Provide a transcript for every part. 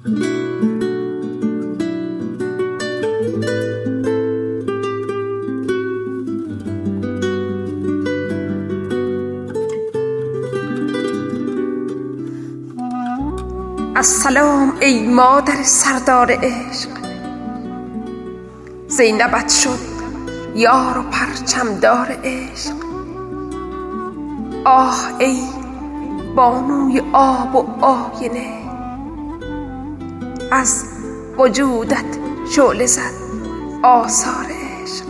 السلام ای مادر سردار عشق، زینبت شد یار و پرچمدار عشق. آه ای بانوی آب و آینه، از وجودت شعله زد آثار عشق.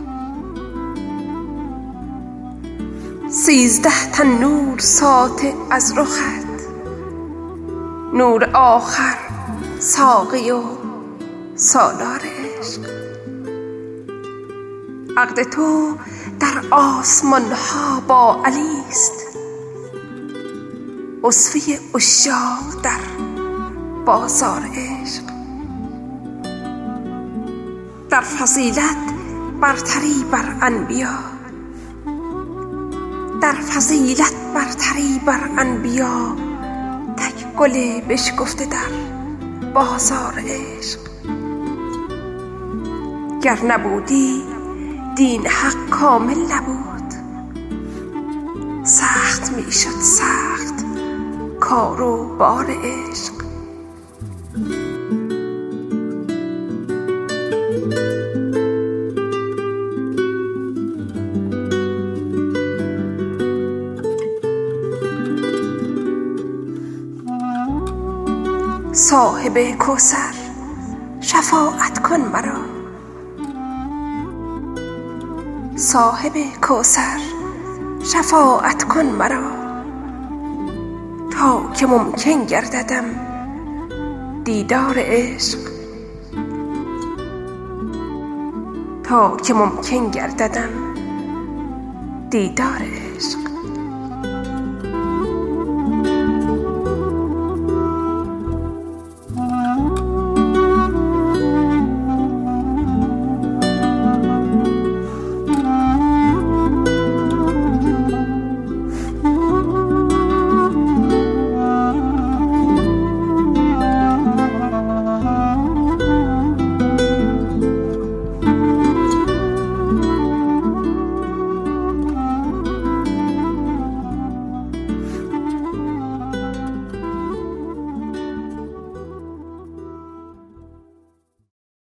13 تن نور ساطع از رخت، نور آخر ساقی و سالار عشق. عقد تو در آسمان ها با علی است، اسوه عشاق در بازار عشق. در فضیلت برتری بر انبیا، در فضیلت برتری بر انبیا، تک گل بشکفته در بازار عشق. گر نبودی دین حق کامل نبود، سخت می شد سخت کار و بار عشق. صاحب کوثر شفاعت کن مرا، صاحب کوثر شفاعت کن مرا، تا که ممکن گرددم دیدار عشق، تا که ممکن گرددم دیدار عشق.